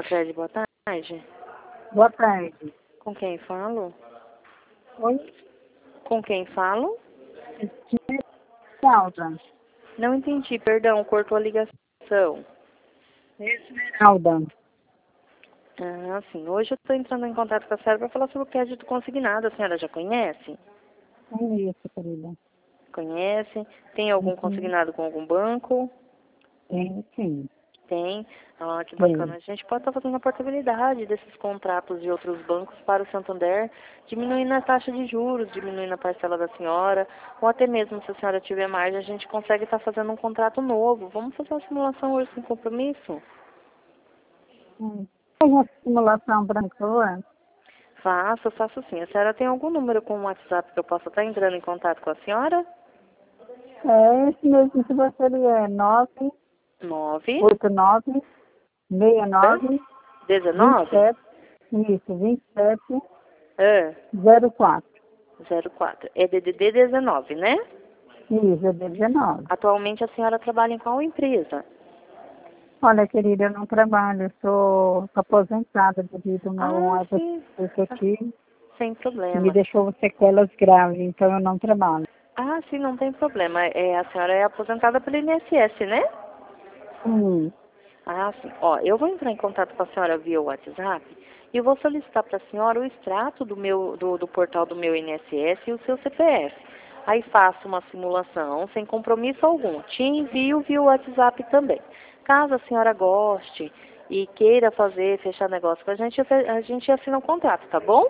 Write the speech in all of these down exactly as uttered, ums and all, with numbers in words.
Sacred, boa tarde. Boa tarde. Com quem falo? Oi? Com quem falo? Esmeralda. Não entendi, perdão, cortou a ligação. Esmeralda. Ah, sim. Hoje eu estou entrando em contato com a senhora para falar sobre o crédito consignado. A senhora já conhece? Conheço, querida. Conhece? Tem algum Uhum. consignado com algum banco? Tem, sim. Tem. Ah, que Tem. bacana. A gente pode estar fazendo a portabilidade desses contratos de outros bancos para o Santander, diminuindo a taxa de juros, diminuindo a parcela da senhora, ou até mesmo se a senhora tiver margem, a gente consegue estar fazendo um contrato novo. Vamos fazer uma simulação hoje sem compromisso? Hum. Tem uma simulação para mim? Faço, faço sim. A senhora tem algum número com o WhatsApp que eu possa estar entrando em contato com a senhora? É esse mesmo que você é nove Nove. oito nove seis nove vinte e dezenove. sete Isso, vinte e sete É. zero quatro. zero quatro. É D D D dezenove, né? Isso, é dezenove. Atualmente a senhora trabalha em qual empresa? Olha, querida, eu não trabalho, eu sou aposentada devido a um Ah, A V sim. C aqui, Sem que me problema. deixou sequelas graves, então eu não trabalho. Ah, sim, não tem problema. É, a senhora é aposentada pelo I N S S, né? Hum. Ah, sim. Ó, eu vou entrar em contato com a senhora via WhatsApp e eu vou solicitar para a senhora o extrato do meu do, do portal do meu I N S S e o seu C P F. Aí faço uma simulação sem compromisso algum. Te envio via WhatsApp também. Caso a senhora goste e queira fazer, fechar negócio com a gente, a gente assina um contrato, tá bom?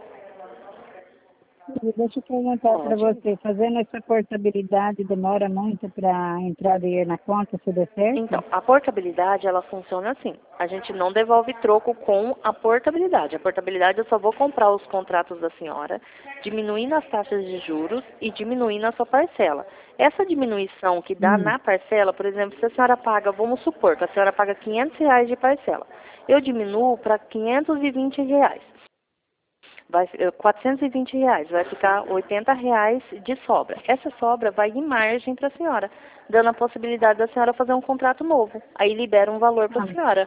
E deixa eu perguntar para Pode. você, fazendo essa portabilidade demora muito para entrar dinheiro na conta, se der certo? Então, a portabilidade, ela funciona assim. A gente não devolve troco com a portabilidade. A portabilidade eu só vou comprar os contratos da senhora, diminuindo as taxas de juros e diminuindo a sua parcela. Essa diminuição que dá Hum. na parcela, por exemplo, se a senhora paga, vamos supor que a senhora paga quinhentos reais de parcela. Eu diminuo para quinhentos e vinte reais. Vai, eh, quatrocentos e vinte reais, vai ficar oitenta reais de sobra. Essa sobra vai em margem para a senhora, dando a possibilidade da senhora fazer um contrato novo. Aí libera um valor para a Ah, senhora.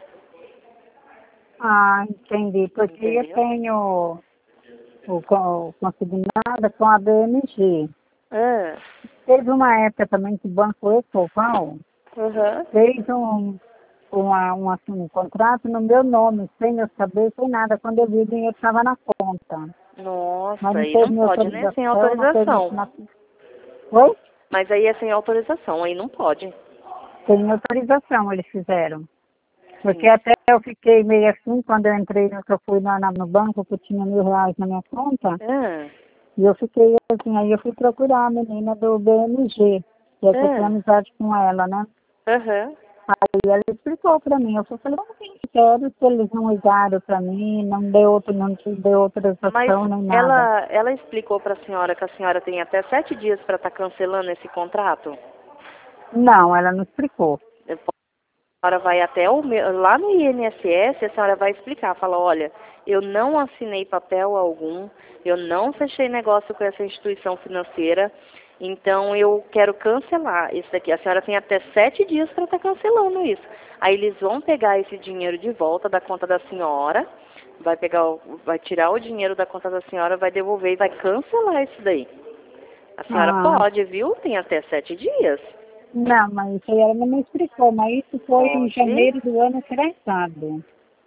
ah, entendi. Porque eu Entendeu? tenho o, co- consignado com a B M G. Ah, Teve uma época também que o Banco Escoval uhum. fez um, uma, um, assim, um contrato no meu nome, sem eu saber, sem nada. Quando eu vi, o dinheiro estava na conta. Mas Nossa, não aí não teve minha pode, né? Sem autorização, não teve autorização. minha... Oi? Mas aí é sem autorização, aí não pode. Sem autorização eles fizeram. Porque Sim. até eu fiquei meio assim, quando eu entrei, no- que eu fui na, na- no banco, que eu tinha mil reais na minha conta, Ah, e eu fiquei assim, aí eu fui procurar a menina do B M G, que é que eu tenho ah, amizade com ela, né? aham. Aí ela explicou pra mim, eu falei, como que eu quero se eles não ligaram pra mim, não deu outro, não te deu Mas autorização nem nada. ela, ela explicou para a senhora que a senhora tem até sete dias para estar cancelando esse contrato? Não, ela não explicou. A senhora vai até o meu, lá no I N S S, a senhora vai explicar, fala, olha, eu não assinei papel algum, eu não fechei negócio com essa instituição financeira, então eu quero cancelar isso daqui. A senhora tem até sete dias para estar cancelando isso. Aí eles vão pegar esse dinheiro de volta da conta da senhora, vai pegar, o- vai tirar o dinheiro da conta da senhora, vai devolver e vai cancelar isso daí. A senhora Ah, pode, viu? Tem até sete dias. não, mas isso aí ela não me explicou, mas isso foi em Pode. janeiro do ano passado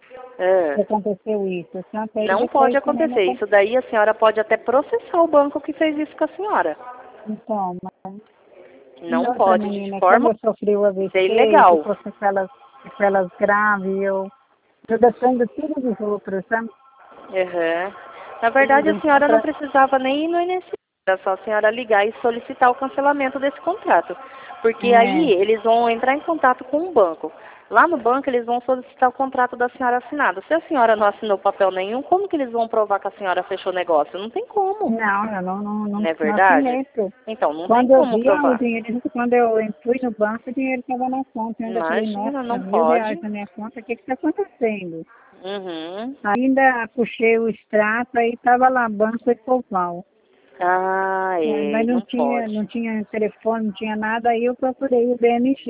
que É. aconteceu isso. Só que aí Não pode depois também não acontecer. aconteceu. Isso daí a senhora pode até processar o banco que fez isso com a senhora. Então, mas e Não outra pode de menina, como forma eu sofri o isso é A V C e ilegal. ficou sequelas, sequelas graves, eu, eu dependo tudo dos outros, sabe? Uhum. Na verdade, Tudo, a então, senhora não pra... precisava nem ir no I N S S. Era só a senhora ligar e solicitar o cancelamento desse contrato. Porque É, aí eles vão entrar em contato com o banco. Lá no banco eles vão solicitar o contrato da senhora assinado. Se a senhora não assinou papel nenhum, como que eles vão provar que a senhora fechou o negócio? Não tem como. não, eu não, não, não, Não é não verdade? assinei. Pô. Então, não tem Quando eu como vi, ah, o provar. dinheiro, quando eu fui no banco, o dinheiro estava na conta. Eu ainda falei, Imagina, nossa, não mil reais pode. na minha conta, o que está acontecendo? Uhum. Ainda puxei o extrato, aí estava lá, Banco Escoval. Ah, É, é, mas não não tinha, pode. não tinha telefone, não tinha nada, aí eu procurei o B M G.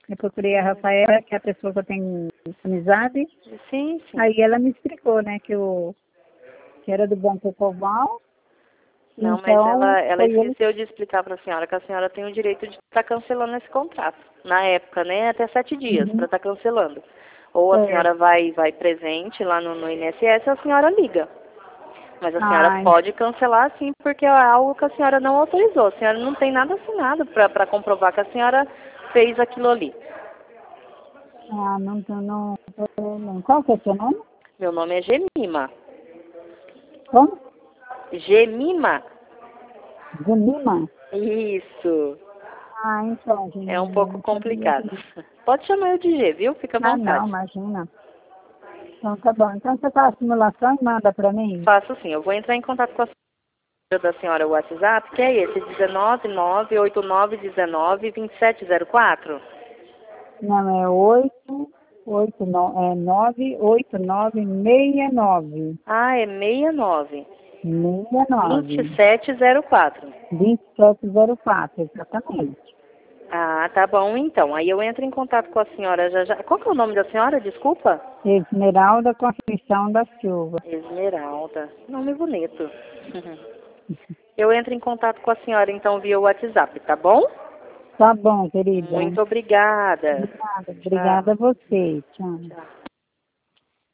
Eu procurei a Rafaela, que é a pessoa que eu tenho amizade. Sim, sim. Aí ela me explicou, né, que, eu, que era do Banco Coval. Não, Então, mas ela, ela foi ele. esqueceu de explicar para a senhora que a senhora tem o direito de estar cancelando esse contrato. Na época, né? Até sete dias para Uhum. estar cancelando. Ou a É. senhora vai, vai presente lá no, no I N S S, a senhora liga. Mas a senhora Ai, pode cancelar sim, porque é algo que a senhora não autorizou. A senhora não tem nada assinado para comprovar que a senhora fez aquilo ali. ah, não, não, não, não. Qual que é o seu nome? Meu nome é Gemima. Como? Gemima? De Lima? Isso. Ah, então, É um Gemima, eu pouco não sabia complicado. disso. Pode chamar eu de G, viu? Fica à Ah, não, vontade. imagina. Então tá bom. Então você faz a simulação e manda pra mim? Faço sim. Eu vou entrar em contato com a senhora da senhora o WhatsApp, que é esse, um nove nove oito nove um nove dois sete zero quatro. Não, é oito, oito, no, é nove, oito, nove, seis, nove. Ah, é sessenta e nove. seis, nove. vinte e sete zero quatro. vinte e sete zero quatro, exatamente. Ah, tá bom então. Aí eu entro em contato com a senhora já já. Qual que é o nome da senhora? Desculpa. Esmeralda Conceição da Silva. Esmeralda. Nome bonito. Eu entro em contato com a senhora então via WhatsApp, tá bom? Tá bom, querida. Muito obrigada. Obrigada, obrigada a Tchau. você. Tchau. Tchau.